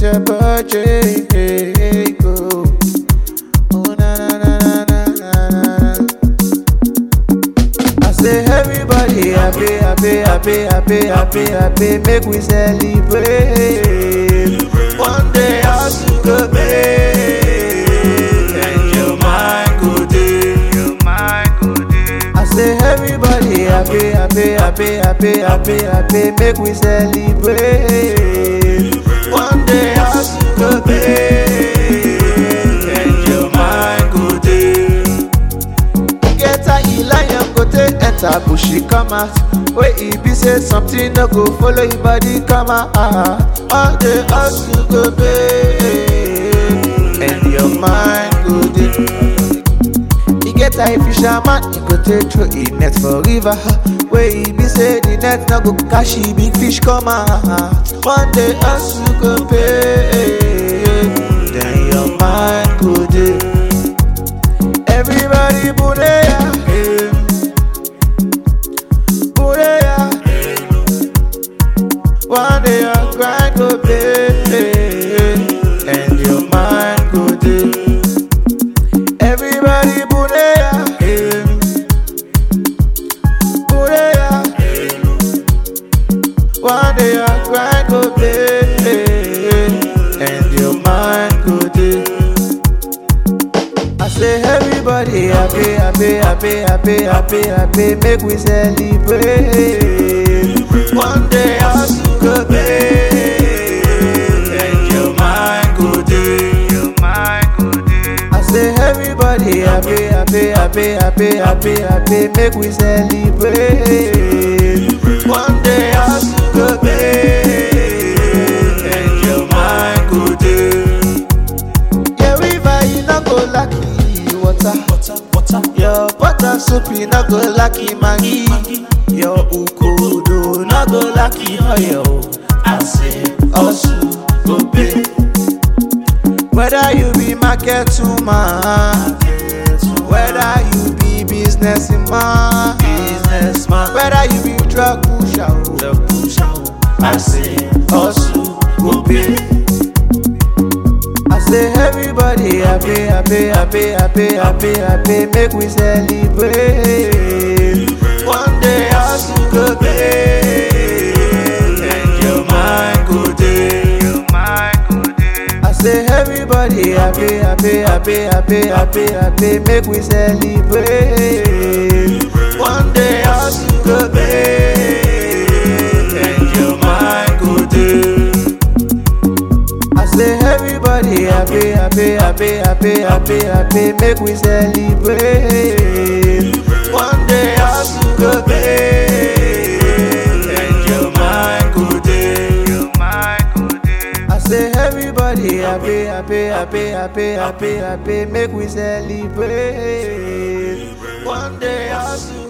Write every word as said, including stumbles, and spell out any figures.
your birthday. Go. Oh na na na na na na na. I say everybody happy, happy, happy, happy, happy, happy. Make we celebrate. One day I'll go pay. And your mind go day. Your mind go day. I say everybody happy, happy, happy, happy, happy, happy. Make we celebrate. One day I'll go pay. And your mind go day. Get a lion go take enter bushy come out. Where he be say something no go follow your body come out. All day us you go pay. And your mind go day. He get a fisherman, he go take through the net for river. Where he be say the net no go catch the big fish come out. One day us you go pay. Then your mind go day. Everybody budeya, budeya. One day your grind go pay, and your mind go day. Everybody budeya, budeya. One day your grind go pay, and your mind go day. I say everybody happy, happy, happy, happy, happy, happy. Make we celebrate. One day I'll go pay. And your mind go day. Your mind go day. I say everybody happy, happy, happy, happy, happy, happy. Make we celebrate. One day I'll go pay. And your mind go day. Yeah, river you not go lucky. Water, water, water. Your butter soup you not go lucky Maggi. Your ukodo not go lucky oil. I say also go pay. Whether you be market woman, whether you be businessman, businessman. Whether you be drug pusher, drug pusher. I say also go pay. I say everybody happy, happy, happy, happy, happy, happy. Make we celebrate. One day I'll go pay. And your mind go day. Your mind go day. I say everybody happy, happy, happy, happy, happy, happy. Make we celebrate. One day I'll go pay. And your mind go day. I say everybody happy, happy, happy, happy, happy, happy. Make we celebrate. One day I'll go pay. And your mind go day. Your mind go day. I say everybody happy, happy, happy, happy, happy, happy. Make we celebrate. One day I'll